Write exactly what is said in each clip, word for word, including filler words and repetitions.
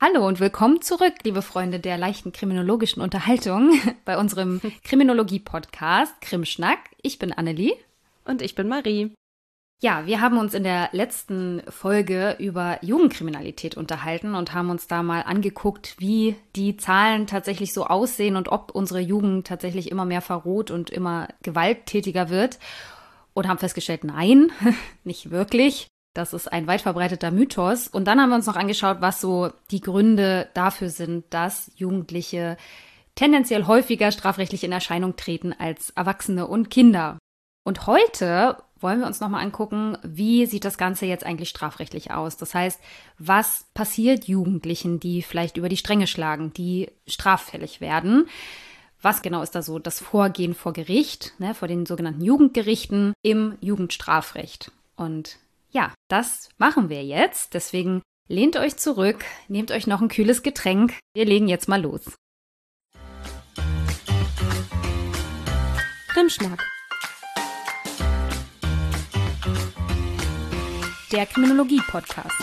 Hallo und willkommen zurück, liebe Freunde der leichten kriminologischen Unterhaltung bei unserem Kriminologie-Podcast Krimschnack. Ich bin Annelie. Und ich bin Marie. Ja, wir haben uns in der letzten Folge über Jugendkriminalität unterhalten und haben uns da mal angeguckt, wie die Zahlen tatsächlich so aussehen und ob unsere Jugend tatsächlich immer mehr verroht und immer gewalttätiger wird. Und haben festgestellt, nein, nicht wirklich. Das ist ein weit verbreiteter Mythos. Und dann haben wir uns noch angeschaut, was so die Gründe dafür sind, dass Jugendliche tendenziell häufiger strafrechtlich in Erscheinung treten als Erwachsene und Kinder. Und heute wollen wir uns nochmal angucken, wie sieht das Ganze jetzt eigentlich strafrechtlich aus? Das heißt, was passiert Jugendlichen, die vielleicht über die Stränge schlagen, die straffällig werden? Was genau ist da so das Vorgehen vor Gericht, ne, vor den sogenannten Jugendgerichten im Jugendstrafrecht? Und ja, das machen wir jetzt. Deswegen lehnt euch zurück, nehmt euch noch ein kühles Getränk. Wir legen jetzt mal los. Krimschnack. Der Kriminologie-Podcast.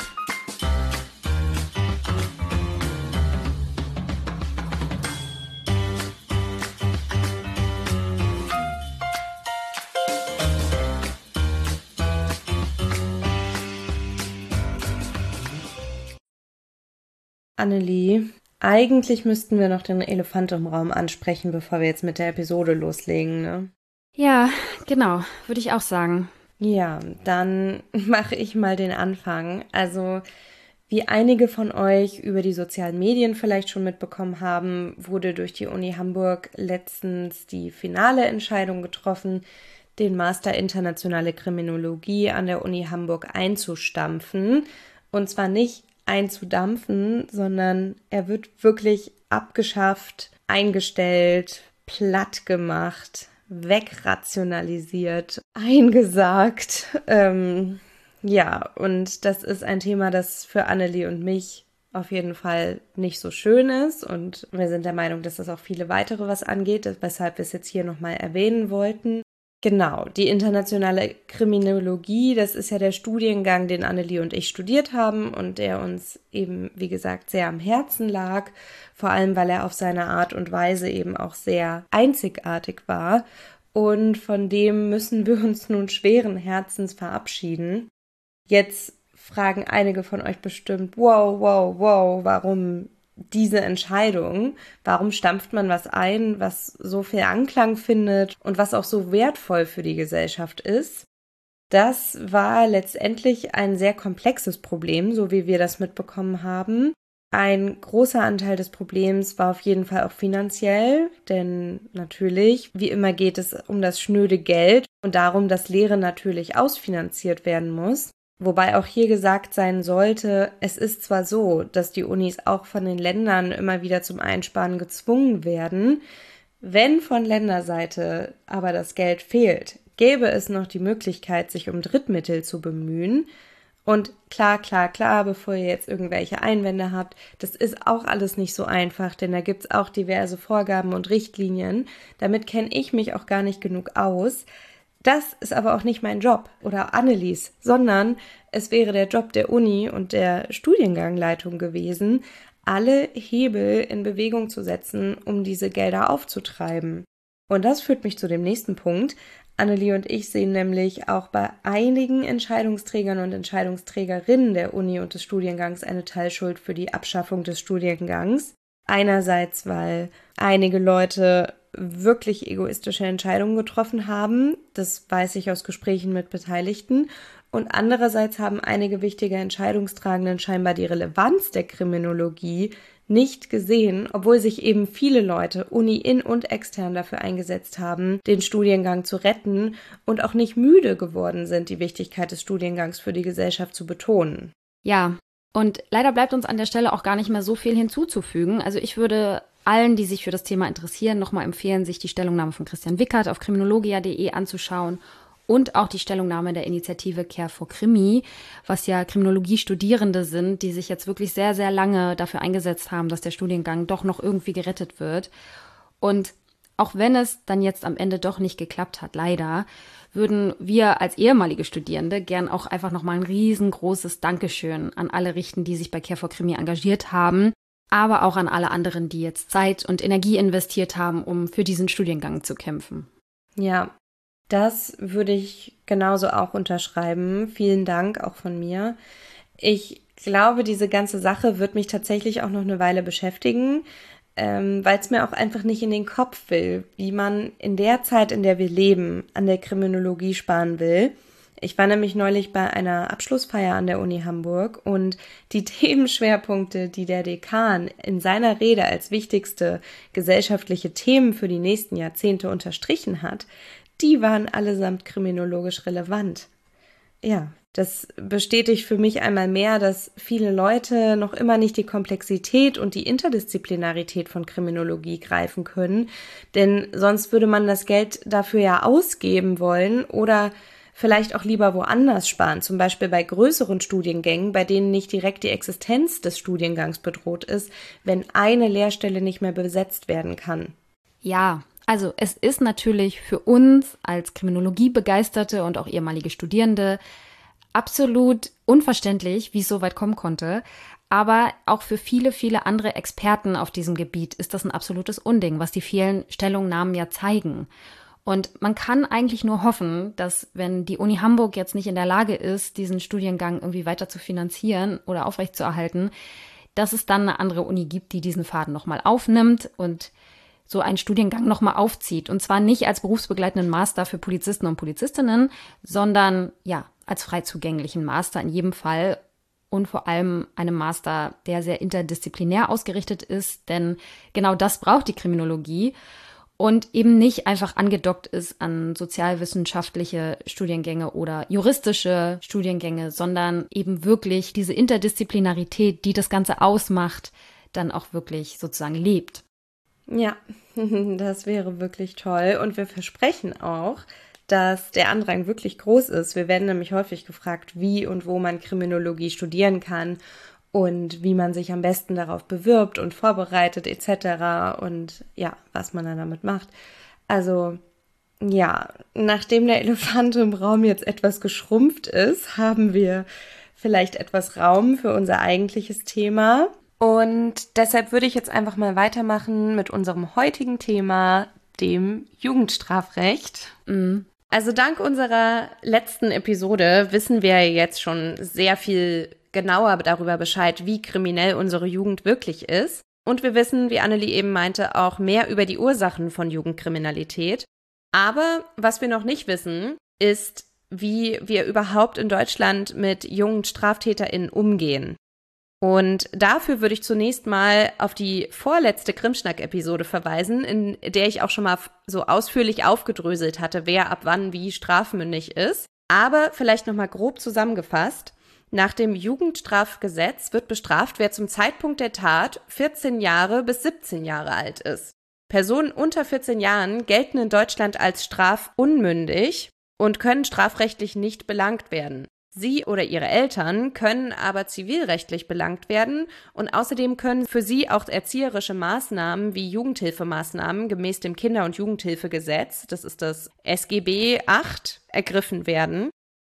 Annelie, eigentlich müssten wir noch den Elefant im Raum ansprechen, bevor wir jetzt mit der Episode loslegen, ne? Ja, genau, würde ich auch sagen. Ja, dann mache ich mal den Anfang. Also, wie einige von euch über die sozialen Medien vielleicht schon mitbekommen haben, wurde durch die Uni Hamburg letztens die finale Entscheidung getroffen, den Master Internationale Kriminologie an der Uni Hamburg einzustampfen. Und zwar nicht einzudampfen, sondern er wird wirklich abgeschafft, eingestellt, platt gemacht, wegrationalisiert, eingesagt. Ähm, ja, und das ist ein Thema, das für Annelie und mich auf jeden Fall nicht so schön ist. Und wir sind der Meinung, dass das auch viele weitere was angeht, weshalb wir es jetzt hier nochmal erwähnen wollten. Genau, die internationale Kriminologie, das ist ja der Studiengang, den Annelie und ich studiert haben und der uns eben, wie gesagt, sehr am Herzen lag, vor allem, weil er auf seine Art und Weise eben auch sehr einzigartig war und von dem müssen wir uns nun schweren Herzens verabschieden. Jetzt fragen einige von euch bestimmt, wow, wow, wow, warum diese Entscheidung, warum stampft man was ein, was so viel Anklang findet und was auch so wertvoll für die Gesellschaft ist? Das war letztendlich ein sehr komplexes Problem, so wie wir das mitbekommen haben. Ein großer Anteil des Problems war auf jeden Fall auch finanziell, denn natürlich, wie immer geht es um das schnöde Geld und darum, dass Lehre natürlich ausfinanziert werden muss. Wobei auch hier gesagt sein sollte, es ist zwar so, dass die Unis auch von den Ländern immer wieder zum Einsparen gezwungen werden, wenn von Länderseite aber das Geld fehlt, gäbe es noch die Möglichkeit, sich um Drittmittel zu bemühen. Und klar, klar, klar, bevor ihr jetzt irgendwelche Einwände habt, das ist auch alles nicht so einfach, denn da gibt's auch diverse Vorgaben und Richtlinien. Damit kenne ich mich auch gar nicht genug aus. Das ist aber auch nicht mein Job oder Annelies, sondern es wäre der Job der Uni und der Studiengangleitung gewesen, alle Hebel in Bewegung zu setzen, um diese Gelder aufzutreiben. Und das führt mich zu dem nächsten Punkt. Annelie und ich sehen nämlich auch bei einigen Entscheidungsträgern und Entscheidungsträgerinnen der Uni und des Studiengangs eine Teilschuld für die Abschaffung des Studiengangs. Einerseits, weil einige Leute wirklich egoistische Entscheidungen getroffen haben, das weiß ich aus Gesprächen mit Beteiligten, und andererseits haben einige wichtige Entscheidungstragenden scheinbar die Relevanz der Kriminologie nicht gesehen, obwohl sich eben viele Leute, Uni in und extern, dafür eingesetzt haben, den Studiengang zu retten und auch nicht müde geworden sind, die Wichtigkeit des Studiengangs für die Gesellschaft zu betonen. Ja, und leider bleibt uns an der Stelle auch gar nicht mehr so viel hinzuzufügen. Also ich würde allen, die sich für das Thema interessieren, nochmal empfehlen, sich die Stellungnahme von Christian Wickert auf kriminologia punkt de anzuschauen und auch die Stellungnahme der Initiative Care for Krimi, was ja Kriminologie-Studierende sind, die sich jetzt wirklich sehr, sehr lange dafür eingesetzt haben, dass der Studiengang doch noch irgendwie gerettet wird. Und auch wenn es dann jetzt am Ende doch nicht geklappt hat, leider, würden wir als ehemalige Studierende gern auch einfach nochmal ein riesengroßes Dankeschön an alle richten, die sich bei Care for Krimi engagiert haben, aber auch an alle anderen, die jetzt Zeit und Energie investiert haben, um für diesen Studiengang zu kämpfen. Ja, das würde ich genauso auch unterschreiben. Vielen Dank auch von mir. Ich glaube, diese ganze Sache wird mich tatsächlich auch noch eine Weile beschäftigen, ähm, weil es mir auch einfach nicht in den Kopf will, wie man in der Zeit, in der wir leben, an der Kriminologie sparen will. Ich war nämlich neulich bei einer Abschlussfeier an der Uni Hamburg und die Themenschwerpunkte, die der Dekan in seiner Rede als wichtigste gesellschaftliche Themen für die nächsten Jahrzehnte unterstrichen hat, die waren allesamt kriminologisch relevant. Ja, das bestätigt für mich einmal mehr, dass viele Leute noch immer nicht die Komplexität und die Interdisziplinarität von Kriminologie greifen können, denn sonst würde man das Geld dafür ja ausgeben wollen oder vielleicht auch lieber woanders sparen, zum Beispiel bei größeren Studiengängen, bei denen nicht direkt die Existenz des Studiengangs bedroht ist, wenn eine Lehrstelle nicht mehr besetzt werden kann. Ja, also es ist natürlich für uns als Kriminologie-Begeisterte und auch ehemalige Studierende absolut unverständlich, wie es so weit kommen konnte. Aber auch für viele, viele andere Experten auf diesem Gebiet ist das ein absolutes Unding, was die vielen Stellungnahmen ja zeigen. Und man kann eigentlich nur hoffen, dass wenn die Uni Hamburg jetzt nicht in der Lage ist, diesen Studiengang irgendwie weiter zu finanzieren oder aufrechtzuerhalten, dass es dann eine andere Uni gibt, die diesen Faden nochmal aufnimmt und so einen Studiengang nochmal aufzieht. Und zwar nicht als berufsbegleitenden Master für Polizisten und Polizistinnen, sondern ja, als frei zugänglichen Master in jedem Fall und vor allem einem Master, der sehr interdisziplinär ausgerichtet ist, denn genau das braucht die Kriminologie. Und eben nicht einfach angedockt ist an sozialwissenschaftliche Studiengänge oder juristische Studiengänge, sondern eben wirklich diese Interdisziplinarität, die das Ganze ausmacht, dann auch wirklich sozusagen lebt. Ja, das wäre wirklich toll. Und wir versprechen auch, dass der Andrang wirklich groß ist. Wir werden nämlich häufig gefragt, wie und wo man Kriminologie studieren kann und wie man sich am besten darauf bewirbt und vorbereitet et cetera und ja, was man dann damit macht. Also ja, nachdem der Elefant im Raum jetzt etwas geschrumpft ist, haben wir vielleicht etwas Raum für unser eigentliches Thema. Und deshalb würde ich jetzt einfach mal weitermachen mit unserem heutigen Thema, dem Jugendstrafrecht. Mhm. Also dank unserer letzten Episode wissen wir jetzt schon sehr viel genauer darüber Bescheid, wie kriminell unsere Jugend wirklich ist. Und wir wissen, wie Annelie eben meinte, auch mehr über die Ursachen von Jugendkriminalität. Aber was wir noch nicht wissen, ist, wie wir überhaupt in Deutschland mit jungen StraftäterInnen umgehen. Und dafür würde ich zunächst mal auf die vorletzte Krimschnack-Episode verweisen, in der ich auch schon mal so ausführlich aufgedröselt hatte, wer ab wann wie strafmündig ist. Aber vielleicht noch mal grob zusammengefasst. Nach dem Jugendstrafgesetz wird bestraft, wer zum Zeitpunkt der Tat vierzehn Jahre bis siebzehn Jahre alt ist. Personen unter vierzehn Jahren gelten in Deutschland als strafunmündig und können strafrechtlich nicht belangt werden. Sie oder ihre Eltern können aber zivilrechtlich belangt werden und außerdem können für sie auch erzieherische Maßnahmen wie Jugendhilfemaßnahmen gemäß dem Kinder- und Jugendhilfegesetz, das ist das S G B acht, ergriffen werden.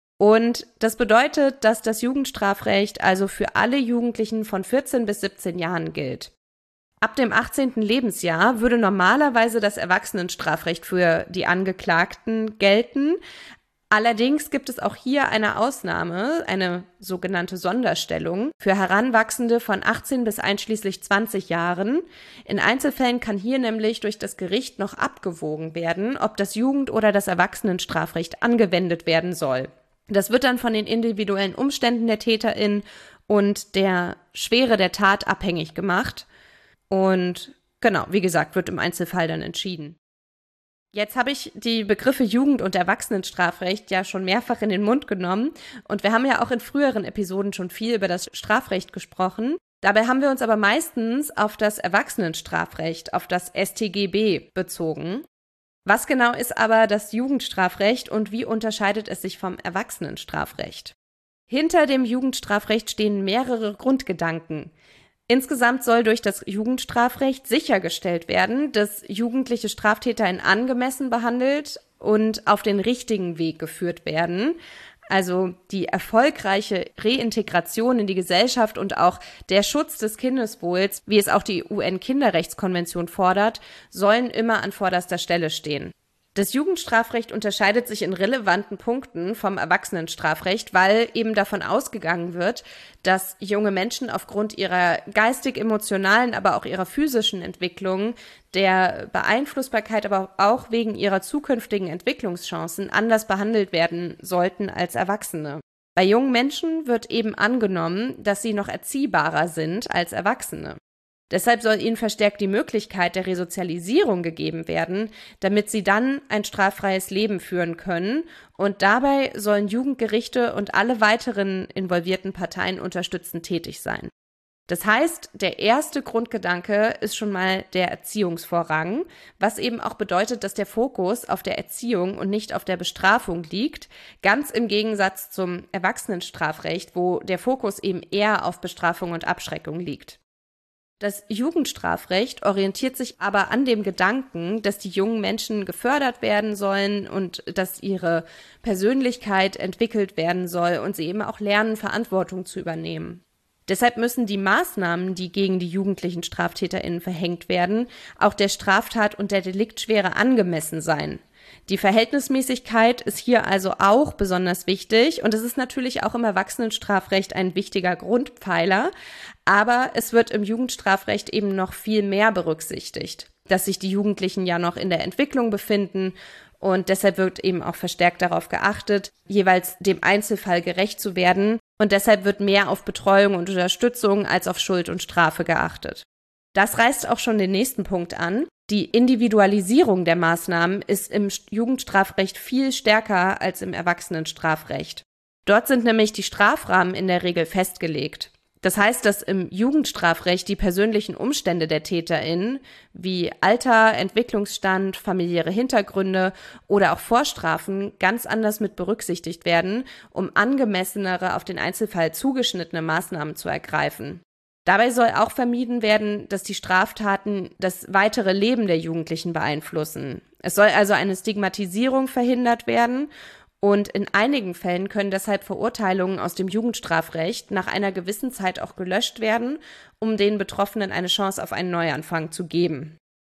Und das bedeutet, dass das Jugendstrafrecht also für alle Jugendlichen von vierzehn bis siebzehn Jahren gilt. Ab dem achtzehnten Lebensjahr würde normalerweise das Erwachsenenstrafrecht für die Angeklagten gelten. Allerdings gibt es auch hier eine Ausnahme, eine sogenannte Sonderstellung, für Heranwachsende von achtzehn bis einschließlich zwanzig Jahren. In Einzelfällen kann hier nämlich durch das Gericht noch abgewogen werden, ob das Jugend- oder das Erwachsenenstrafrecht angewendet werden soll. Das wird dann von den individuellen Umständen der TäterInnen und der Schwere der Tat abhängig gemacht. Und genau, wie gesagt, wird im Einzelfall dann entschieden. Jetzt habe ich die Begriffe Jugend- und Erwachsenenstrafrecht ja schon mehrfach in den Mund genommen und wir haben ja auch in früheren Episoden schon viel über das Strafrecht gesprochen. Dabei haben wir uns aber meistens auf das Erwachsenenstrafrecht, auf das S t G B bezogen. Was genau ist aber das Jugendstrafrecht und wie unterscheidet es sich vom Erwachsenenstrafrecht? Hinter dem Jugendstrafrecht stehen mehrere Grundgedanken. Insgesamt soll durch das Jugendstrafrecht sichergestellt werden, dass jugendliche StraftäterInnen angemessen behandelt und auf den richtigen Weg geführt werden. Also die erfolgreiche Reintegration in die Gesellschaft und auch der Schutz des Kindeswohls, wie es auch die U N-Kinderrechtskonvention fordert, sollen immer an vorderster Stelle stehen. Das Jugendstrafrecht unterscheidet sich in relevanten Punkten vom Erwachsenenstrafrecht, weil eben davon ausgegangen wird, dass junge Menschen aufgrund ihrer geistig-emotionalen, aber auch ihrer physischen Entwicklung, der Beeinflussbarkeit, aber auch wegen ihrer zukünftigen Entwicklungschancen anders behandelt werden sollten als Erwachsene. Bei jungen Menschen wird eben angenommen, dass sie noch erziehbarer sind als Erwachsene. Deshalb soll ihnen verstärkt die Möglichkeit der Resozialisierung gegeben werden, damit sie dann ein straffreies Leben führen können. Und dabei sollen Jugendgerichte und alle weiteren involvierten Parteien unterstützend tätig sein. Das heißt, der erste Grundgedanke ist schon mal der Erziehungsvorrang, was eben auch bedeutet, dass der Fokus auf der Erziehung und nicht auf der Bestrafung liegt, ganz im Gegensatz zum Erwachsenenstrafrecht, wo der Fokus eben eher auf Bestrafung und Abschreckung liegt. Das Jugendstrafrecht orientiert sich aber an dem Gedanken, dass die jungen Menschen gefördert werden sollen und dass ihre Persönlichkeit entwickelt werden soll und sie eben auch lernen, Verantwortung zu übernehmen. Deshalb müssen die Maßnahmen, die gegen die jugendlichen StraftäterInnen verhängt werden, auch der Straftat und der Deliktschwere angemessen sein. Die Verhältnismäßigkeit ist hier also auch besonders wichtig und es ist natürlich auch im Erwachsenenstrafrecht ein wichtiger Grundpfeiler, aber es wird im Jugendstrafrecht eben noch viel mehr berücksichtigt, dass sich die Jugendlichen ja noch in der Entwicklung befinden und deshalb wird eben auch verstärkt darauf geachtet, jeweils dem Einzelfall gerecht zu werden und deshalb wird mehr auf Betreuung und Unterstützung als auf Schuld und Strafe geachtet. Das reißt auch schon den nächsten Punkt an. Die Individualisierung der Maßnahmen ist im Jugendstrafrecht viel stärker als im Erwachsenenstrafrecht. Dort sind nämlich die Strafrahmen in der Regel festgelegt. Das heißt, dass im Jugendstrafrecht die persönlichen Umstände der TäterInnen wie Alter, Entwicklungsstand, familiäre Hintergründe oder auch Vorstrafen ganz anders mit berücksichtigt werden, um angemessenere, auf den Einzelfall zugeschnittene Maßnahmen zu ergreifen. Dabei soll auch vermieden werden, dass die Straftaten das weitere Leben der Jugendlichen beeinflussen. Es soll also eine Stigmatisierung verhindert werden und in einigen Fällen können deshalb Verurteilungen aus dem Jugendstrafrecht nach einer gewissen Zeit auch gelöscht werden, um den Betroffenen eine Chance auf einen Neuanfang zu geben.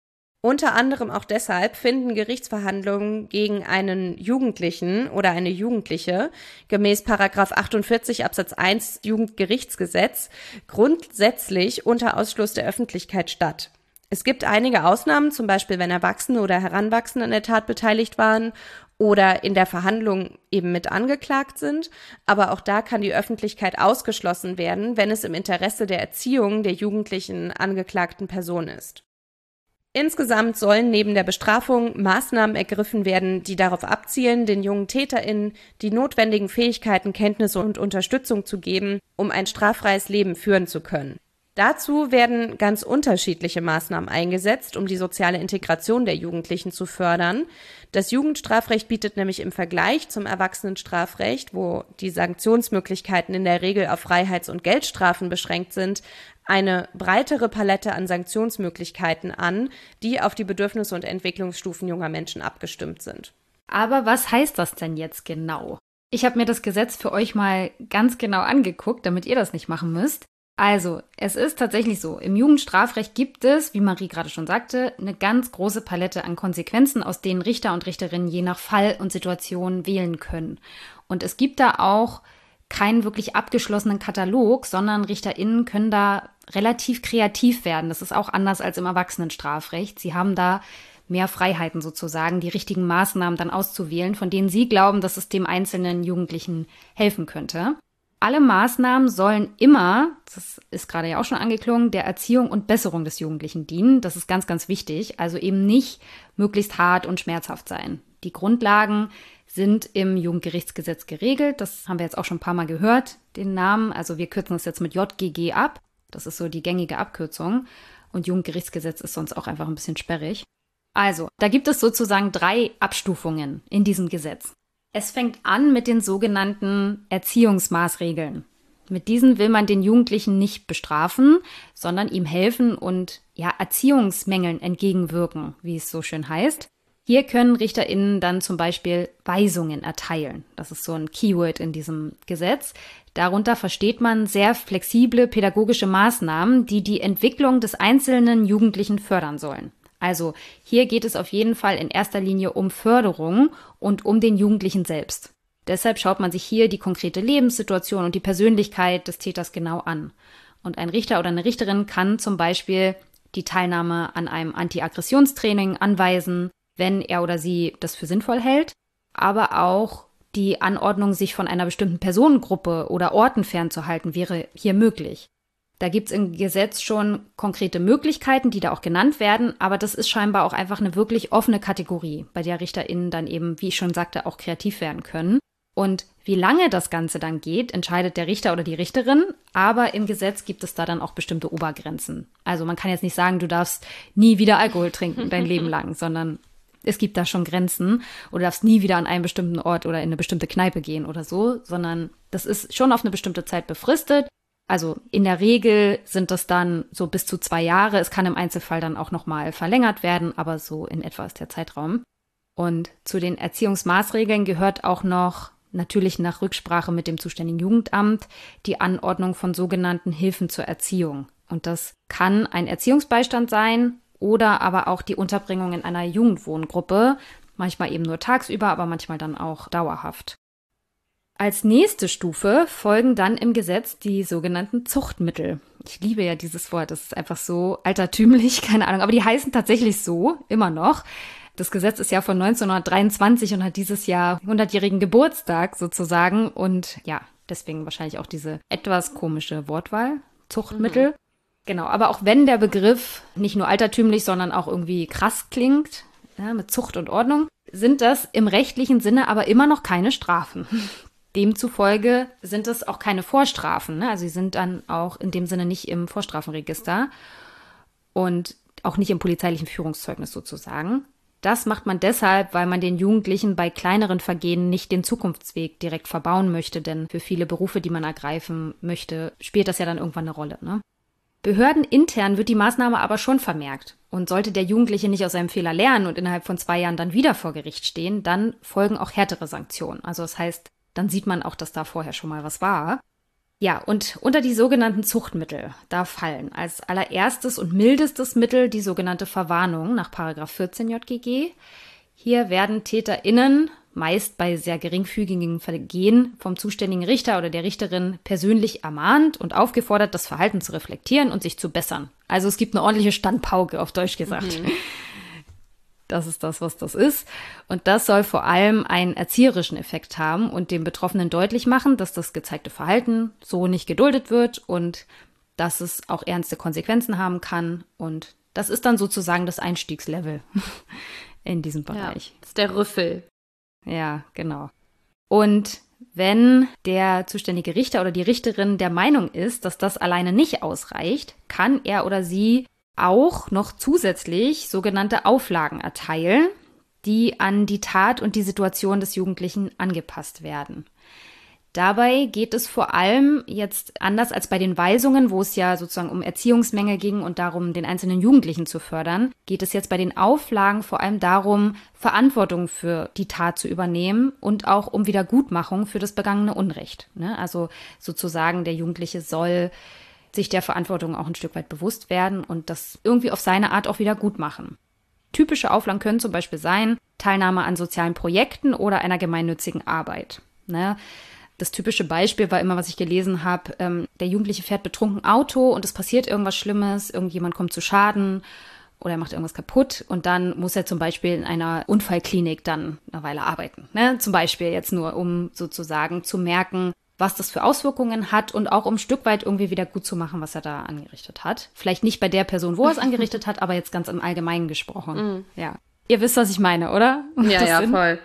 Unter anderem auch deshalb finden Gerichtsverhandlungen gegen einen Jugendlichen oder eine Jugendliche gemäß Paragraph achtundvierzig Absatz eins Jugendgerichtsgesetz grundsätzlich unter Ausschluss der Öffentlichkeit statt. Es gibt einige Ausnahmen, zum Beispiel wenn Erwachsene oder Heranwachsende an der Tat beteiligt waren oder in der Verhandlung eben mit angeklagt sind, aber auch da kann die Öffentlichkeit ausgeschlossen werden, wenn es im Interesse der Erziehung der jugendlichen angeklagten Person ist. Insgesamt sollen neben der Bestrafung Maßnahmen ergriffen werden, die darauf abzielen, den jungen TäterInnen die notwendigen Fähigkeiten, Kenntnisse und Unterstützung zu geben, um ein straffreies Leben führen zu können. Dazu werden ganz unterschiedliche Maßnahmen eingesetzt, um die soziale Integration der Jugendlichen zu fördern. Das Jugendstrafrecht bietet nämlich im Vergleich zum Erwachsenenstrafrecht, wo die Sanktionsmöglichkeiten in der Regel auf Freiheits- und Geldstrafen beschränkt sind, eine breitere Palette an Sanktionsmöglichkeiten an, die auf die Bedürfnisse und Entwicklungsstufen junger Menschen abgestimmt sind. Aber was heißt das denn jetzt genau? Ich habe mir das Gesetz für euch mal ganz genau angeguckt, damit ihr das nicht machen müsst. Also, es ist tatsächlich so, im Jugendstrafrecht gibt es, wie Marie gerade schon sagte, eine ganz große Palette an Konsequenzen, aus denen Richter und Richterinnen je nach Fall und Situation wählen können. Und es gibt da auch keinen wirklich abgeschlossenen Katalog, sondern RichterInnen können da relativ kreativ werden. Das ist auch anders als im Erwachsenenstrafrecht. Sie haben da mehr Freiheiten sozusagen, die richtigen Maßnahmen dann auszuwählen, von denen sie glauben, dass es dem einzelnen Jugendlichen helfen könnte. Alle Maßnahmen sollen immer, das ist gerade ja auch schon angeklungen, der Erziehung und Besserung des Jugendlichen dienen. Das ist ganz, ganz wichtig. Also eben nicht möglichst hart und schmerzhaft sein. Die Grundlagen sind im Jugendgerichtsgesetz geregelt. Das haben wir jetzt auch schon ein paar Mal gehört, den Namen. Also wir kürzen das jetzt mit J G G ab. Das ist so die gängige Abkürzung. Und Jugendgerichtsgesetz ist sonst auch einfach ein bisschen sperrig. Also, da gibt es sozusagen drei Abstufungen in diesem Gesetz. Es fängt an mit den sogenannten Erziehungsmaßregeln. Mit diesen will man den Jugendlichen nicht bestrafen, sondern ihm helfen und ja, Erziehungsmängeln entgegenwirken, wie es so schön heißt. Hier können RichterInnen dann zum Beispiel Weisungen erteilen. Das ist so ein Keyword in diesem Gesetz. Darunter versteht man sehr flexible pädagogische Maßnahmen, die die Entwicklung des einzelnen Jugendlichen fördern sollen. Also hier geht es auf jeden Fall in erster Linie um Förderung und um den Jugendlichen selbst. Deshalb schaut man sich hier die konkrete Lebenssituation und die Persönlichkeit des Täters genau an. Und ein Richter oder eine Richterin kann zum Beispiel die Teilnahme an einem Anti-Aggressionstraining anweisen, wenn er oder sie das für sinnvoll hält, aber auch die Anordnung, sich von einer bestimmten Personengruppe oder Orten fernzuhalten, wäre hier möglich. Da gibt es im Gesetz schon konkrete Möglichkeiten, die da auch genannt werden, aber das ist scheinbar auch einfach eine wirklich offene Kategorie, bei der RichterInnen dann eben, wie ich schon sagte, auch kreativ werden können. Und wie lange das Ganze dann geht, entscheidet der Richter oder die Richterin, aber im Gesetz gibt es da dann auch bestimmte Obergrenzen. Also man kann jetzt nicht sagen, du darfst nie wieder Alkohol trinken dein Leben lang, sondern es gibt da schon Grenzen oder du darfst nie wieder an einen bestimmten Ort oder in eine bestimmte Kneipe gehen oder so, sondern das ist schon auf eine bestimmte Zeit befristet. Also in der Regel sind das dann so bis zu zwei Jahre. Es kann im Einzelfall dann auch nochmal verlängert werden, aber so in etwa ist der Zeitraum. Und zu den Erziehungsmaßregeln gehört auch noch, natürlich nach Rücksprache mit dem zuständigen Jugendamt, die Anordnung von sogenannten Hilfen zur Erziehung. Und das kann ein Erziehungsbeistand sein oder aber auch die Unterbringung in einer Jugendwohngruppe, manchmal eben nur tagsüber, aber manchmal dann auch dauerhaft. Als nächste Stufe folgen dann im Gesetz die sogenannten Zuchtmittel. Ich liebe ja dieses Wort, das ist einfach so altertümlich, keine Ahnung, aber die heißen tatsächlich so, immer noch. Das Gesetz ist ja von neunzehnhundertdreiundzwanzig und hat dieses Jahr hundertjährigen Geburtstag sozusagen und ja, deswegen wahrscheinlich auch diese etwas komische Wortwahl, Zuchtmittel. Mhm. Genau, aber auch wenn der Begriff nicht nur altertümlich, sondern auch irgendwie krass klingt, ja, mit Zucht und Ordnung, sind das im rechtlichen Sinne aber immer noch keine Strafen. Demzufolge sind es auch keine Vorstrafen, ne? Also sie sind dann auch in dem Sinne nicht im Vorstrafenregister und auch nicht im polizeilichen Führungszeugnis sozusagen. Das macht man deshalb, weil man den Jugendlichen bei kleineren Vergehen nicht den Zukunftsweg direkt verbauen möchte, denn für viele Berufe, die man ergreifen möchte, spielt das ja dann irgendwann eine Rolle, ne? Behördenintern wird die Maßnahme aber schon vermerkt. Und sollte der Jugendliche nicht aus seinem Fehler lernen und innerhalb von zwei Jahren dann wieder vor Gericht stehen, dann folgen auch härtere Sanktionen. Also das heißt, dann sieht man auch, dass da vorher schon mal was war. Ja, und unter die sogenannten Zuchtmittel, da fallen als allererstes und mildestes Mittel die sogenannte Verwarnung nach Paragraph vierzehn J G G. Hier werden TäterInnen meist bei sehr geringfügigen Vergehen vom zuständigen Richter oder der Richterin persönlich ermahnt und aufgefordert, das Verhalten zu reflektieren und sich zu bessern. Also es gibt eine ordentliche Standpauke, auf Deutsch gesagt. Mhm. Das ist das, was das ist. Und das soll vor allem einen erzieherischen Effekt haben und dem Betroffenen deutlich machen, dass das gezeigte Verhalten so nicht geduldet wird und dass es auch ernste Konsequenzen haben kann. Und das ist dann sozusagen das Einstiegslevel in diesem Bereich. Ja, das ist der Rüffel. Ja, genau. Und wenn der zuständige Richter oder die Richterin der Meinung ist, dass das alleine nicht ausreicht, kann er oder sie auch noch zusätzlich sogenannte Auflagen erteilen, die an die Tat und die Situation des Jugendlichen angepasst werden. Dabei geht es vor allem jetzt anders als bei den Weisungen, wo es ja sozusagen um Erziehungsmängel ging und darum, den einzelnen Jugendlichen zu fördern, geht es jetzt bei den Auflagen vor allem darum, Verantwortung für die Tat zu übernehmen und auch um Wiedergutmachung für das begangene Unrecht. Ne? Also sozusagen der Jugendliche soll sich der Verantwortung auch ein Stück weit bewusst werden und das irgendwie auf seine Art auch wieder gut machen. Typische Auflagen können zum Beispiel sein, Teilnahme an sozialen Projekten oder einer gemeinnützigen Arbeit. Ne? Das typische Beispiel war immer, was ich gelesen habe, ähm, der Jugendliche fährt betrunken Auto und es passiert irgendwas Schlimmes, irgendjemand kommt zu Schaden oder er macht irgendwas kaputt und dann muss er zum Beispiel in einer Unfallklinik dann eine Weile arbeiten. Ne? Zum Beispiel jetzt nur, um sozusagen zu merken, was das für Auswirkungen hat und auch um ein Stück weit irgendwie wieder gut zu machen, was er da angerichtet hat. Vielleicht nicht bei der Person, wo er es angerichtet hat, aber jetzt ganz im Allgemeinen gesprochen. Mm. Ja. Ihr wisst, was ich meine, oder? Ja, ja, Sinn? Voll.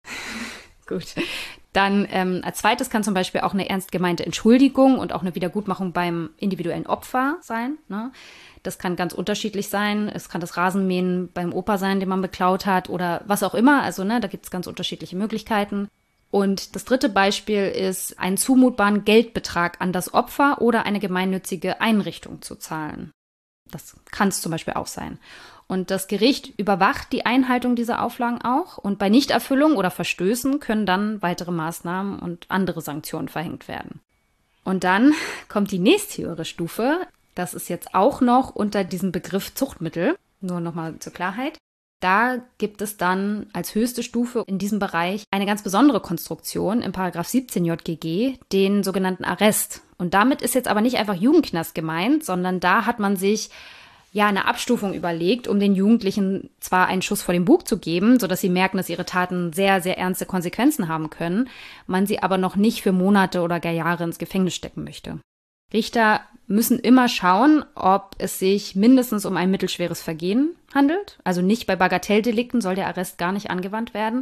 Gut. Dann ähm, als zweites kann zum Beispiel auch eine ernst gemeinte Entschuldigung und auch eine Wiedergutmachung beim individuellen Opfer sein. Ne? Das kann ganz unterschiedlich sein. Es kann das Rasenmähen beim Opa sein, den man beklaut hat oder was auch immer. Also ne, da gibt es ganz unterschiedliche Möglichkeiten. Und das dritte Beispiel ist, einen zumutbaren Geldbetrag an das Opfer oder eine gemeinnützige Einrichtung zu zahlen. Das kann es zum Beispiel auch sein. Und das Gericht überwacht die Einhaltung dieser Auflagen auch. Und bei Nichterfüllung oder Verstößen können dann weitere Maßnahmen und andere Sanktionen verhängt werden. Und dann kommt die nächsthöhere Stufe. Das ist jetzt auch noch unter diesem Begriff Zuchtmittel. Nur nochmal zur Klarheit. Da gibt es dann als höchste Stufe in diesem Bereich eine ganz besondere Konstruktion im Paragraph siebzehn J G G, den sogenannten Arrest. Und damit ist jetzt aber nicht einfach Jugendknast gemeint, sondern da hat man sich ja eine Abstufung überlegt, um den Jugendlichen zwar einen Schuss vor den Bug zu geben, sodass sie merken, dass ihre Taten sehr, sehr ernste Konsequenzen haben können, man sie aber noch nicht für Monate oder gar Jahre ins Gefängnis stecken möchte. Richter müssen immer schauen, ob es sich mindestens um ein mittelschweres Vergehen handelt. Also nicht bei Bagatelldelikten soll der Arrest gar nicht angewandt werden.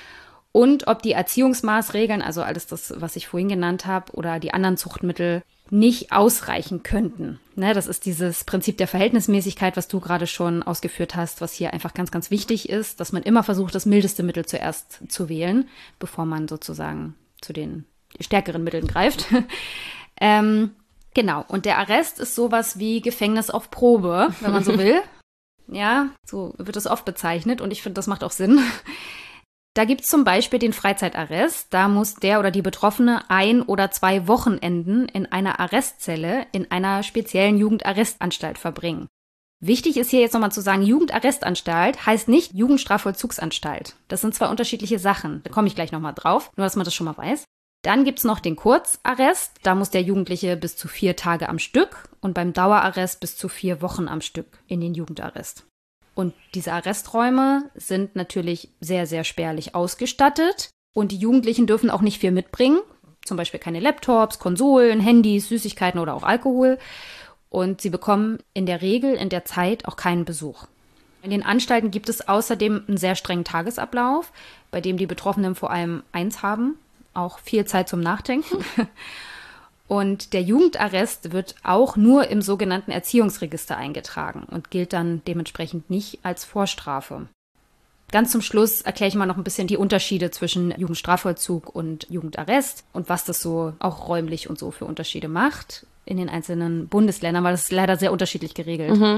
Und ob die Erziehungsmaßregeln, also alles das, was ich vorhin genannt habe, oder die anderen Zuchtmittel nicht ausreichen könnten. Ne, das ist dieses Prinzip der Verhältnismäßigkeit, was du gerade schon ausgeführt hast, was hier einfach ganz, ganz wichtig ist, dass man immer versucht, das mildeste Mittel zuerst zu wählen, bevor man sozusagen zu den stärkeren Mitteln greift. ähm, Genau, und der Arrest ist sowas wie Gefängnis auf Probe, wenn man so will. Ja, so wird es oft bezeichnet und ich finde, das macht auch Sinn. Da gibt es zum Beispiel den Freizeitarrest. Da muss der oder die Betroffene ein oder zwei Wochenenden in einer Arrestzelle in einer speziellen Jugendarrestanstalt verbringen. Wichtig ist hier jetzt nochmal zu sagen, Jugendarrestanstalt heißt nicht Jugendstrafvollzugsanstalt. Das sind zwei unterschiedliche Sachen. Da komme ich gleich nochmal drauf, nur dass man das schon mal weiß. Dann gibt's noch den Kurzarrest. Da muss der Jugendliche bis zu vier Tage am Stück und beim Dauerarrest bis zu vier Wochen am Stück in den Jugendarrest. Und diese Arresträume sind natürlich sehr, sehr spärlich ausgestattet. Und die Jugendlichen dürfen auch nicht viel mitbringen. Zum Beispiel keine Laptops, Konsolen, Handys, Süßigkeiten oder auch Alkohol. Und sie bekommen in der Regel in der Zeit auch keinen Besuch. In den Anstalten gibt es außerdem einen sehr strengen Tagesablauf, bei dem die Betroffenen vor allem eins haben: auch viel Zeit zum Nachdenken. Und der Jugendarrest wird auch nur im sogenannten Erziehungsregister eingetragen und gilt dann dementsprechend nicht als Vorstrafe. Ganz zum Schluss erkläre ich mal noch ein bisschen die Unterschiede zwischen Jugendstrafvollzug und Jugendarrest und was das so auch räumlich und so für Unterschiede macht in den einzelnen Bundesländern, weil das ist leider sehr unterschiedlich geregelt. Mhm.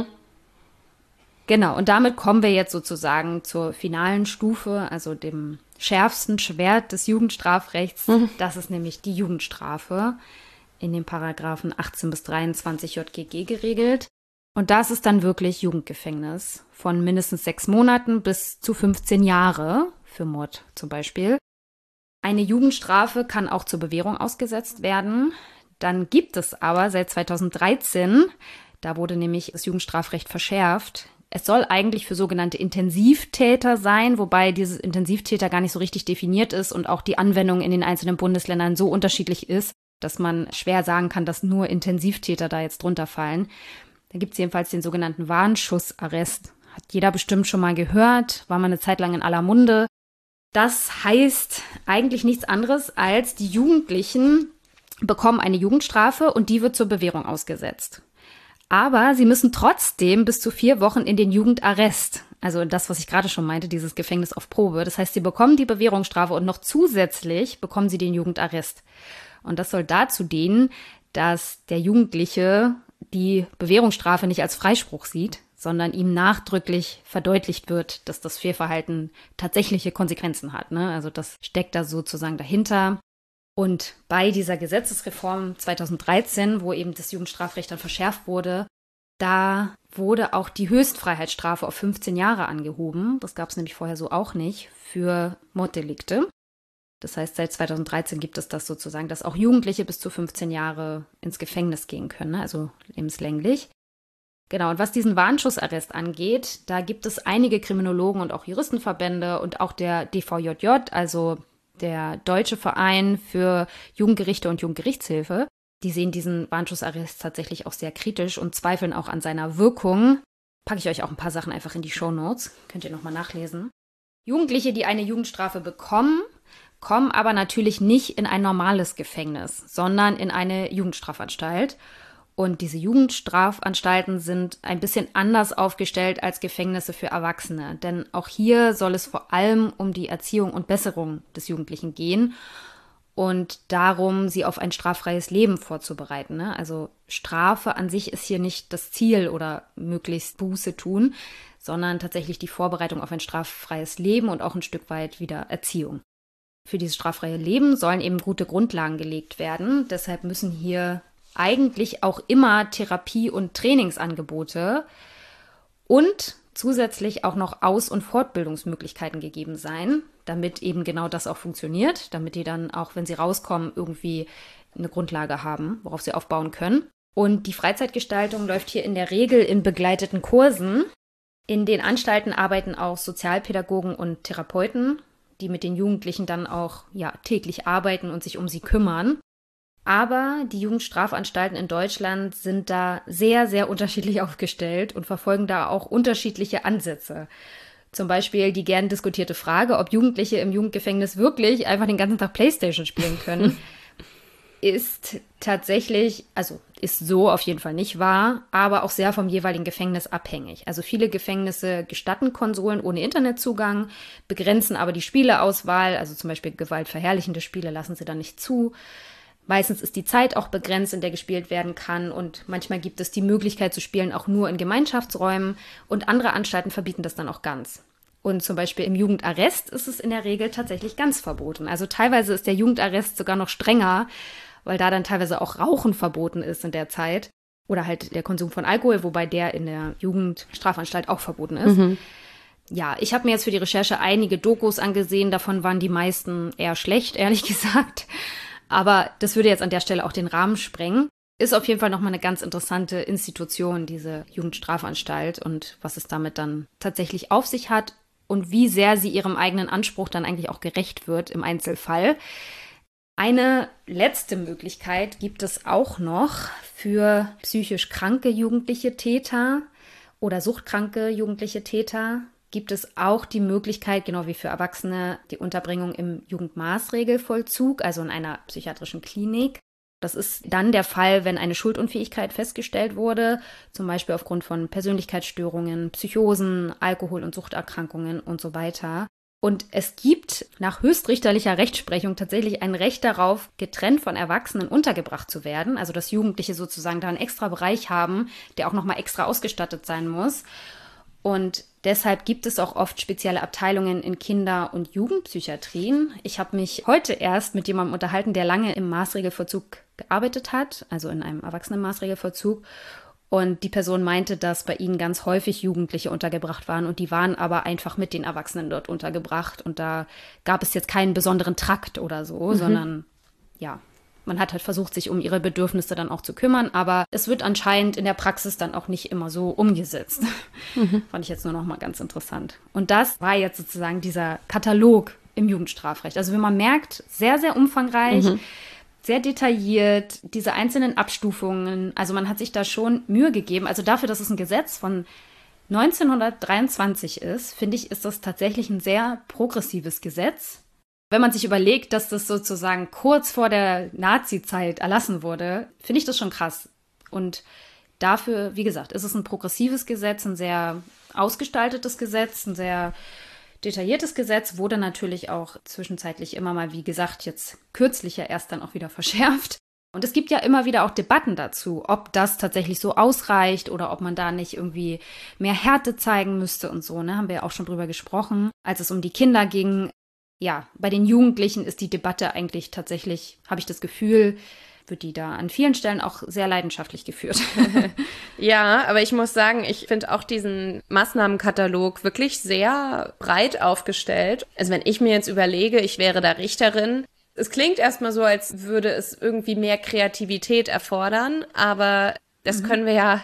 Genau, und damit kommen wir jetzt sozusagen zur finalen Stufe, also dem schärfsten Schwert des Jugendstrafrechts. Mhm. Das ist nämlich die Jugendstrafe in den Paragraphen achtzehn bis dreiundzwanzig J G G geregelt. Und das ist dann wirklich Jugendgefängnis von mindestens sechs Monaten bis zu fünfzehn Jahre für Mord zum Beispiel. Eine Jugendstrafe kann auch zur Bewährung ausgesetzt werden. Dann gibt es aber seit zweitausenddreizehn, da wurde nämlich das Jugendstrafrecht verschärft. Es soll eigentlich für sogenannte Intensivtäter sein, wobei dieses Intensivtäter gar nicht so richtig definiert ist und auch die Anwendung in den einzelnen Bundesländern so unterschiedlich ist, dass man schwer sagen kann, dass nur Intensivtäter da jetzt drunter fallen. Da gibt es jedenfalls den sogenannten Warnschussarrest. Hat jeder bestimmt schon mal gehört, war mal eine Zeit lang in aller Munde. Das heißt eigentlich nichts anderes, als die Jugendlichen bekommen eine Jugendstrafe und die wird zur Bewährung ausgesetzt. Aber sie müssen trotzdem bis zu vier Wochen in den Jugendarrest. Also das, was ich gerade schon meinte, dieses Gefängnis auf Probe. Das heißt, sie bekommen die Bewährungsstrafe und noch zusätzlich bekommen sie den Jugendarrest. Und das soll dazu dienen, dass der Jugendliche die Bewährungsstrafe nicht als Freispruch sieht, sondern ihm nachdrücklich verdeutlicht wird, dass das Fehlverhalten tatsächliche Konsequenzen hat. Ne? Also das steckt da sozusagen dahinter. Und bei dieser Gesetzesreform zweitausenddreizehn, wo eben das Jugendstrafrecht dann verschärft wurde, da wurde auch die Höchstfreiheitsstrafe auf fünfzehn Jahre angehoben. Das gab es nämlich vorher so auch nicht für Morddelikte. Das heißt, seit zweitausenddreizehn gibt es das sozusagen, dass auch Jugendliche bis zu fünfzehn Jahre ins Gefängnis gehen können, also lebenslänglich. Genau, und was diesen Warnschussarrest angeht, da gibt es einige Kriminologen und auch Juristenverbände und auch der D V J J, also der Deutsche Verein für Jugendgerichte und Jugendgerichtshilfe, die sehen diesen Warnschussarrest tatsächlich auch sehr kritisch und zweifeln auch an seiner Wirkung. Packe ich euch auch ein paar Sachen einfach in die Shownotes, könnt ihr nochmal nachlesen. Jugendliche, die eine Jugendstrafe bekommen, kommen aber natürlich nicht in ein normales Gefängnis, sondern in eine Jugendstrafanstalt. Und diese Jugendstrafanstalten sind ein bisschen anders aufgestellt als Gefängnisse für Erwachsene. Denn auch hier soll es vor allem um die Erziehung und Besserung des Jugendlichen gehen und darum, sie auf ein straffreies Leben vorzubereiten. Ne? Also Strafe an sich ist hier nicht das Ziel oder möglichst Buße tun, sondern tatsächlich die Vorbereitung auf ein straffreies Leben und auch ein Stück weit wieder Erziehung. Für dieses straffreie Leben sollen eben gute Grundlagen gelegt werden. Deshalb müssen hier eigentlich auch immer Therapie- und Trainingsangebote und zusätzlich auch noch Aus- und Fortbildungsmöglichkeiten gegeben sein, damit eben genau das auch funktioniert, damit die dann auch, wenn sie rauskommen, irgendwie eine Grundlage haben, worauf sie aufbauen können. Und die Freizeitgestaltung läuft hier in der Regel in begleiteten Kursen. In den Anstalten arbeiten auch Sozialpädagogen und Therapeuten, die mit den Jugendlichen dann auch ja, täglich arbeiten und sich um sie kümmern. Aber die Jugendstrafanstalten in Deutschland sind da sehr, sehr unterschiedlich aufgestellt und verfolgen da auch unterschiedliche Ansätze. Zum Beispiel die gern diskutierte Frage, ob Jugendliche im Jugendgefängnis wirklich einfach den ganzen Tag Playstation spielen können, ist tatsächlich, also ist so auf jeden Fall nicht wahr, aber auch sehr vom jeweiligen Gefängnis abhängig. Also viele Gefängnisse gestatten Konsolen ohne Internetzugang, begrenzen aber die Spieleauswahl, also zum Beispiel gewaltverherrlichende Spiele lassen sie dann nicht zu. Meistens ist die Zeit auch begrenzt, in der gespielt werden kann und manchmal gibt es die Möglichkeit zu spielen auch nur in Gemeinschaftsräumen und andere Anstalten verbieten das dann auch ganz. Und zum Beispiel im Jugendarrest ist es in der Regel tatsächlich ganz verboten. Also teilweise ist der Jugendarrest sogar noch strenger, weil da dann teilweise auch Rauchen verboten ist in der Zeit oder halt der Konsum von Alkohol, wobei der in der Jugendstrafanstalt auch verboten ist. Mhm. Ja, ich habe mir jetzt für die Recherche einige Dokus angesehen, davon waren die meisten eher schlecht, ehrlich gesagt. Aber das würde jetzt an der Stelle auch den Rahmen sprengen. Ist auf jeden Fall nochmal eine ganz interessante Institution, diese Jugendstrafanstalt und was es damit dann tatsächlich auf sich hat und wie sehr sie ihrem eigenen Anspruch dann eigentlich auch gerecht wird im Einzelfall. Eine letzte Möglichkeit gibt es auch noch für psychisch kranke jugendliche Täter oder suchtkranke jugendliche Täter. Gibt es auch die Möglichkeit, genau wie für Erwachsene, die Unterbringung im Jugendmaßregelvollzug, also in einer psychiatrischen Klinik. Das ist dann der Fall, wenn eine Schuldunfähigkeit festgestellt wurde, zum Beispiel aufgrund von Persönlichkeitsstörungen, Psychosen, Alkohol- und Suchterkrankungen und so weiter. Und es gibt nach höchstrichterlicher Rechtsprechung tatsächlich ein Recht darauf, getrennt von Erwachsenen untergebracht zu werden, also dass Jugendliche sozusagen da einen extra Bereich haben, der auch nochmal extra ausgestattet sein muss. Und deshalb gibt es auch oft spezielle Abteilungen in Kinder- und Jugendpsychiatrien. Ich habe mich heute erst mit jemandem unterhalten, der lange im Maßregelvollzug gearbeitet hat, also in einem Erwachsenenmaßregelvollzug. Und die Person meinte, dass bei ihnen ganz häufig Jugendliche untergebracht waren und die waren aber einfach mit den Erwachsenen dort untergebracht. Und da gab es jetzt keinen besonderen Trakt oder so, mhm. sondern ja, man hat halt versucht, sich um ihre Bedürfnisse dann auch zu kümmern, aber es wird anscheinend in der Praxis dann auch nicht immer so umgesetzt. Mhm. Fand ich jetzt nur noch mal ganz interessant. Und das war jetzt sozusagen dieser Katalog im Jugendstrafrecht. Also wie man merkt, sehr, sehr umfangreich, mhm. sehr detailliert, diese einzelnen Abstufungen. Also man hat sich da schon Mühe gegeben. Also dafür, dass es ein Gesetz von neunzehnhundertdreiundzwanzig ist, finde ich, ist das tatsächlich ein sehr progressives Gesetz. Wenn man sich überlegt, dass das sozusagen kurz vor der Nazi-Zeit erlassen wurde, finde ich das schon krass. Und dafür, wie gesagt, ist es ein progressives Gesetz, ein sehr ausgestaltetes Gesetz, ein sehr detailliertes Gesetz, wurde natürlich auch zwischenzeitlich immer mal, wie gesagt, jetzt kürzlich ja erst dann auch wieder verschärft. Und es gibt ja immer wieder auch Debatten dazu, ob das tatsächlich so ausreicht oder ob man da nicht irgendwie mehr Härte zeigen müsste und so, ne? Haben wir ja auch schon drüber gesprochen, als es um die Kinder ging. Ja, bei den Jugendlichen ist die Debatte eigentlich tatsächlich, habe ich das Gefühl, wird die da an vielen Stellen auch sehr leidenschaftlich geführt. Ja, aber ich muss sagen, ich finde auch diesen Maßnahmenkatalog wirklich sehr breit aufgestellt. Also wenn ich mir jetzt überlege, ich wäre da Richterin, es klingt erstmal so, als würde es irgendwie mehr Kreativität erfordern, aber das mhm. können wir ja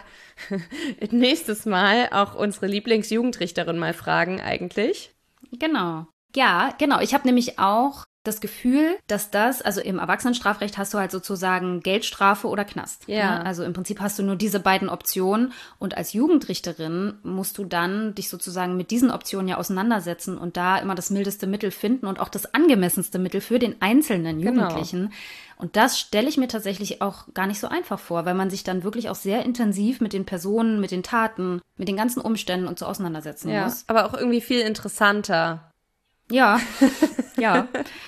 nächstes Mal auch unsere Lieblingsjugendrichterin mal fragen eigentlich. Genau. Ja, genau. Ich habe nämlich auch das Gefühl, dass das, also im Erwachsenenstrafrecht hast du halt sozusagen Geldstrafe oder Knast. Ja. Ne? Also im Prinzip hast du nur diese beiden Optionen und als Jugendrichterin musst du dann dich sozusagen mit diesen Optionen ja auseinandersetzen und da immer das mildeste Mittel finden und auch das angemessenste Mittel für den einzelnen Jugendlichen. Genau. Und das stelle ich mir tatsächlich auch gar nicht so einfach vor, weil man sich dann wirklich auch sehr intensiv mit den Personen, mit den Taten, mit den ganzen Umständen und so auseinandersetzen ja, muss. Aber auch irgendwie viel interessanter. Ja, ja.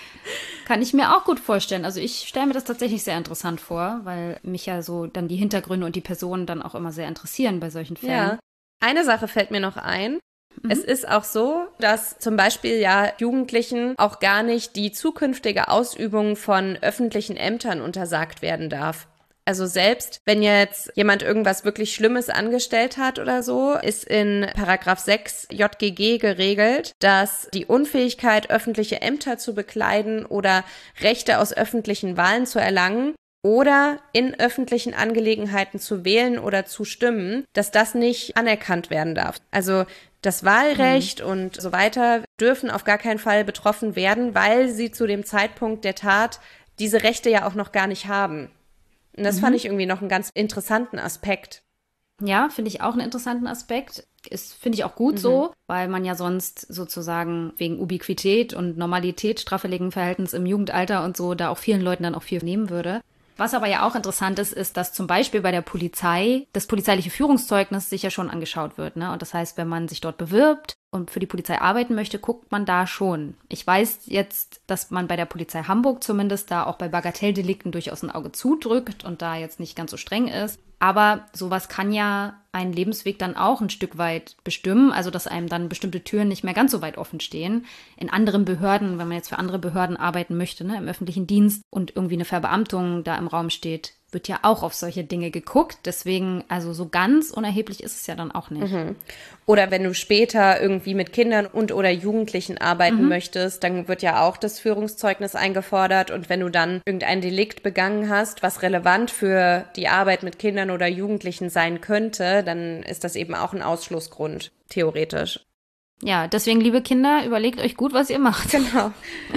Kann ich mir auch gut vorstellen. Also ich stelle mir das tatsächlich sehr interessant vor, weil mich ja so dann die Hintergründe und die Personen dann auch immer sehr interessieren bei solchen Fällen. Ja. Eine Sache fällt mir noch ein. Mhm. Es ist auch so, dass zum Beispiel ja Jugendlichen auch gar nicht die zukünftige Ausübung von öffentlichen Ämtern untersagt werden darf. Also selbst wenn jetzt jemand irgendwas wirklich Schlimmes angestellt hat oder so, ist in Paragraph sechs J G G geregelt, dass die Unfähigkeit, öffentliche Ämter zu bekleiden oder Rechte aus öffentlichen Wahlen zu erlangen oder in öffentlichen Angelegenheiten zu wählen oder zu stimmen, dass das nicht anerkannt werden darf. Also das Wahlrecht mhm. und so weiter dürfen auf gar keinen Fall betroffen werden, weil sie zu dem Zeitpunkt der Tat diese Rechte ja auch noch gar nicht haben. Und das mhm. fand ich irgendwie noch einen ganz interessanten Aspekt. Ja, finde ich auch einen interessanten Aspekt. Ist, finde ich auch gut mhm. so, weil man ja sonst sozusagen wegen Ubiquität und Normalität, straffälligen Verhältnis im Jugendalter und so, da auch vielen Leuten dann auch viel nehmen würde. Was aber ja auch interessant ist, ist, dass zum Beispiel bei der Polizei das polizeiliche Führungszeugnis sich ja schon angeschaut wird, ne? Und das heißt, wenn man sich dort bewirbt und für die Polizei arbeiten möchte, guckt man da schon. Ich weiß jetzt, dass man bei der Polizei Hamburg zumindest da auch bei Bagatelldelikten durchaus ein Auge zudrückt und da jetzt nicht ganz so streng ist. Aber sowas kann ja einen Lebensweg dann auch ein Stück weit bestimmen, also dass einem dann bestimmte Türen nicht mehr ganz so weit offen stehen. In anderen Behörden, wenn man jetzt für andere Behörden arbeiten möchte, ne, im öffentlichen Dienst und irgendwie eine Verbeamtung da im Raum steht, wird ja auch auf solche Dinge geguckt. Deswegen, also so ganz unerheblich ist es ja dann auch nicht. Mhm. Oder wenn du später irgendwie mit Kindern und oder Jugendlichen arbeiten mhm. möchtest, dann wird ja auch das Führungszeugnis eingefordert. Und wenn du dann irgendein Delikt begangen hast, was relevant für die Arbeit mit Kindern oder Jugendlichen sein könnte, dann ist das eben auch ein Ausschlussgrund, theoretisch. Ja, deswegen, liebe Kinder, überlegt euch gut, was ihr macht. Genau.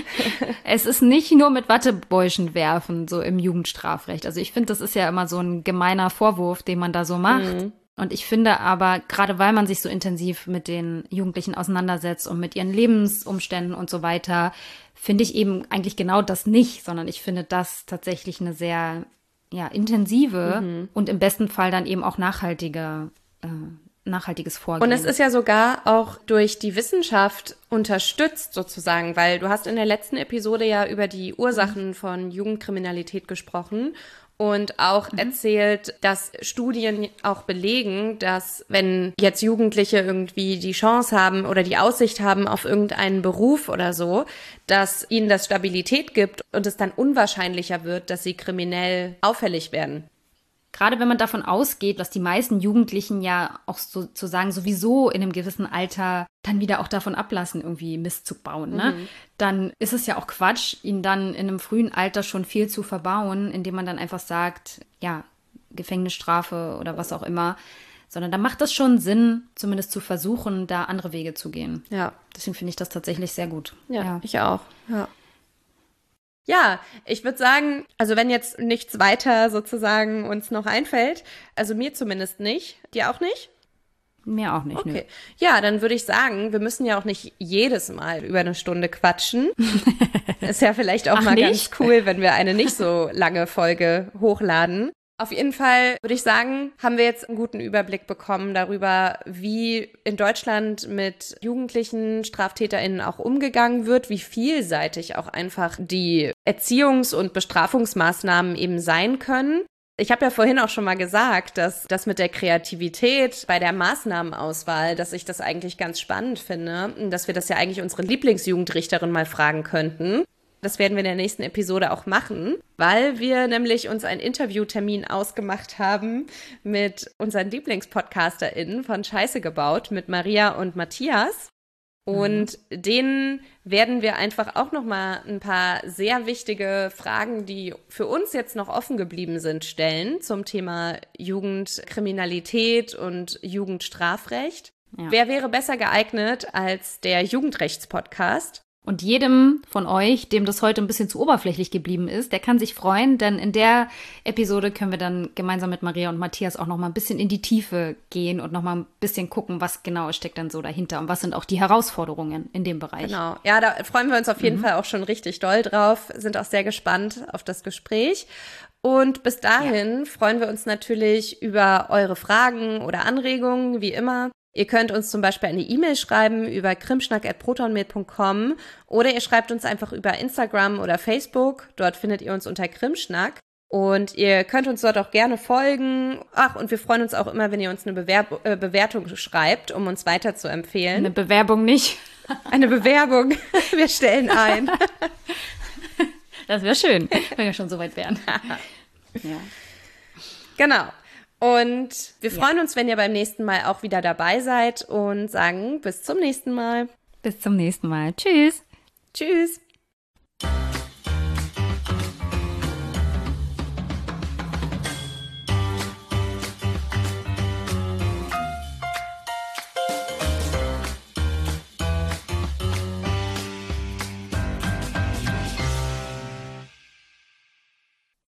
Es ist nicht nur mit Wattebäuschen werfen, so im Jugendstrafrecht. Also ich finde, das ist ja immer so ein gemeiner Vorwurf, den man da so macht. Mhm. Und ich finde aber, gerade weil man sich so intensiv mit den Jugendlichen auseinandersetzt und mit ihren Lebensumständen und so weiter, finde ich eben eigentlich genau das nicht, sondern ich finde das tatsächlich eine sehr ja, intensive mhm. und im besten Fall dann eben auch nachhaltige äh, nachhaltiges Vorgehen. Und es ist ja sogar auch durch die Wissenschaft unterstützt sozusagen, weil du hast in der letzten Episode ja über die Ursachen von Jugendkriminalität gesprochen und auch mhm. erzählt, dass Studien auch belegen, dass wenn jetzt Jugendliche irgendwie die Chance haben oder die Aussicht haben auf irgendeinen Beruf oder so, dass ihnen das Stabilität gibt und es dann unwahrscheinlicher wird, dass sie kriminell auffällig werden. Gerade wenn man davon ausgeht, dass die meisten Jugendlichen ja auch sozusagen sowieso in einem gewissen Alter dann wieder auch davon ablassen, irgendwie Mist zu bauen, ne? Mhm. Dann ist es ja auch Quatsch, ihnen dann in einem frühen Alter schon viel zu verbauen, indem man dann einfach sagt, ja, Gefängnisstrafe oder was auch immer. Sondern da macht das schon Sinn, zumindest zu versuchen, da andere Wege zu gehen. Ja. Deswegen finde ich das tatsächlich sehr gut. Ja, ja. Ich auch. Ja. Ja, ich würde sagen, also wenn jetzt nichts weiter sozusagen uns noch einfällt, also mir zumindest nicht, dir auch nicht? Mir auch nicht, okay. Nö. Ja, dann würde ich sagen, wir müssen ja auch nicht jedes Mal über eine Stunde quatschen. Ist ja vielleicht auch Ach, mal nicht? ganz cool, wenn wir eine nicht so lange Folge hochladen. Auf jeden Fall würde ich sagen, haben wir jetzt einen guten Überblick bekommen darüber, wie in Deutschland mit jugendlichen StraftäterInnen auch umgegangen wird, wie vielseitig auch einfach die Erziehungs- und Bestrafungsmaßnahmen eben sein können. Ich habe ja vorhin auch schon mal gesagt, dass das mit der Kreativität bei der Maßnahmenauswahl, dass ich das eigentlich ganz spannend finde, dass wir das ja eigentlich unsere Lieblingsjugendrichterin mal fragen könnten. Das werden wir in der nächsten Episode auch machen, weil wir nämlich uns einen Interviewtermin ausgemacht haben mit unseren LieblingspodcasterInnen von Scheiße gebaut, mit Maria und Matthias. Und mhm. denen werden wir einfach auch nochmal ein paar sehr wichtige Fragen, die für uns jetzt noch offen geblieben sind, stellen zum Thema Jugendkriminalität und Jugendstrafrecht. Ja. Wer wäre besser geeignet als der Jugendrechtspodcast? Und jedem von euch, dem das heute ein bisschen zu oberflächlich geblieben ist, der kann sich freuen, denn in der Episode können wir dann gemeinsam mit Maria und Matthias auch noch mal ein bisschen in die Tiefe gehen und noch mal ein bisschen gucken, was genau steckt dann so dahinter und was sind auch die Herausforderungen in dem Bereich. Genau, ja, da freuen wir uns auf jeden mhm. Fall auch schon richtig doll drauf, sind auch sehr gespannt auf das Gespräch. Und bis dahin ja. freuen wir uns natürlich über eure Fragen oder Anregungen, wie immer. Ihr könnt uns zum Beispiel eine E-Mail schreiben über krimschnack at protonmail punkt com oder ihr schreibt uns einfach über Instagram oder Facebook. Dort findet ihr uns unter Krimschnack. Und ihr könnt uns dort auch gerne folgen. Ach, und wir freuen uns auch immer, wenn ihr uns eine Bewerb- äh, Bewertung schreibt, um uns weiter zu empfehlen. Eine Bewerbung nicht. Eine Bewerbung. Wir stellen ein. Das wäre schön, wenn wir schon so weit wären. Ja. Genau. Und wir freuen ja. uns, wenn ihr beim nächsten Mal auch wieder dabei seid und sagen bis zum nächsten Mal. Bis zum nächsten Mal. Tschüss. Tschüss.